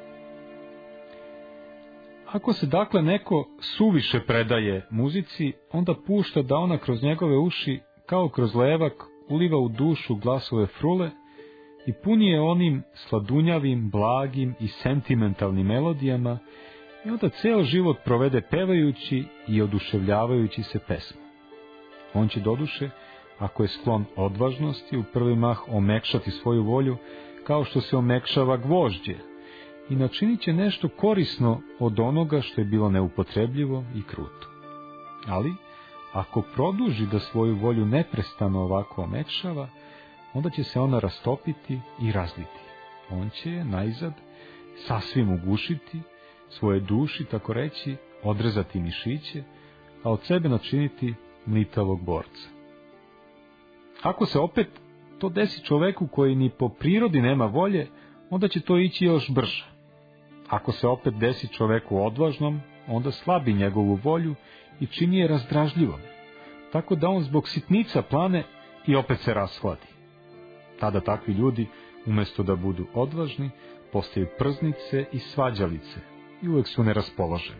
Ako se dakle neko suviše predaje muzici, onda pušta da ona kroz njegove uši, kao kroz levak, uliva u dušu glasove frule i puni je onim sladunjavim, blagim i sentimentalnim melodijama i onda ceo život provede pevajući i oduševljavajući se pesmom. On će doduše, ako je sklon odvažnosti, u prvi mah omekšati svoju volju kao što se omekšava gvožđe i načinit će nešto korisno od onoga što je bilo neupotrebljivo i kruto. Ali, ako produži da svoju volju neprestano ovako omekšava, onda će se ona rastopiti i razliti. On će je najzad sasvim ugušiti, svoje duši, tako reći, odrezati mišiće, a od sebe načiniti mlitavog borca. Ako se opet to desi čoveku koji ni po prirodi nema volje, onda će to ići još brže. Ako se opet desi čoveku odvažnom, onda slabi njegovu volju i čini je razdražljivom, tako da on zbog sitnica plane i opet se rashladi. Tada takvi ljudi, umjesto da budu odvažni, postaju prznice i svađalice i uvek su neraspoloženi.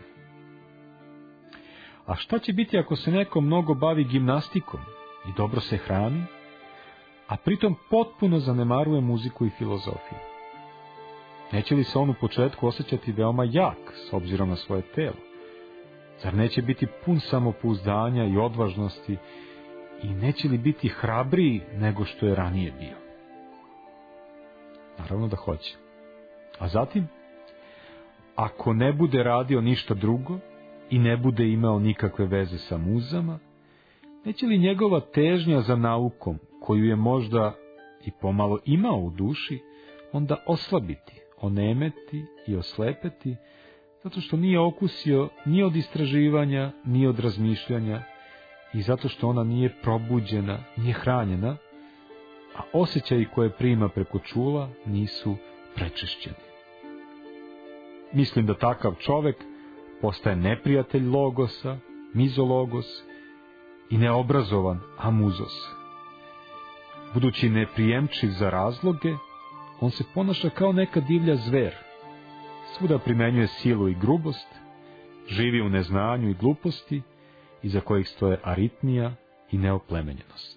A šta će biti ako se neko mnogo bavi gimnastikom i dobro se hrani, a pritom potpuno zanemaruje muziku i filozofiju? Neće li se on u početku osjećati veoma jak s obzirom na svoje telo? Zar neće biti pun samopouzdanja i odvažnosti i neće li biti hrabriji nego što je ranije bio? Naravno da hoće. A zatim, ako ne bude radio ništa drugo i ne bude imao nikakve veze sa muzama, neće li njegova težnja za naukom, koju je možda i pomalo imao u duši, onda oslabiti, onemeti i oslepeti, zato što nije okusio ni od istraživanja, ni od razmišljanja i zato što ona nije probuđena, nije hranjena, a osjećaji koje prima preko čula nisu prečišćeni. Mislim da takav čovek postaje neprijatelj logosa, mizologos i neobrazovan amuzos. Budući neprijemčiv za razloge, on se ponaša kao neka divlja zver. Svuda primenjuje silu i grubost, živi u neznanju i gluposti, iza kojih stoje aritmija i neoplemenjenost.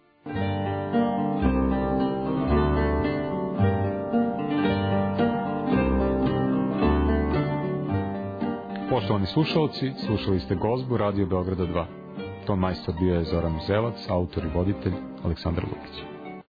Poštovani slušalci, slušali ste Gozbu Radio Beograda dva. Ton majstor bio je Zoran Uzelac, autor i voditelj Aleksandar Lukić.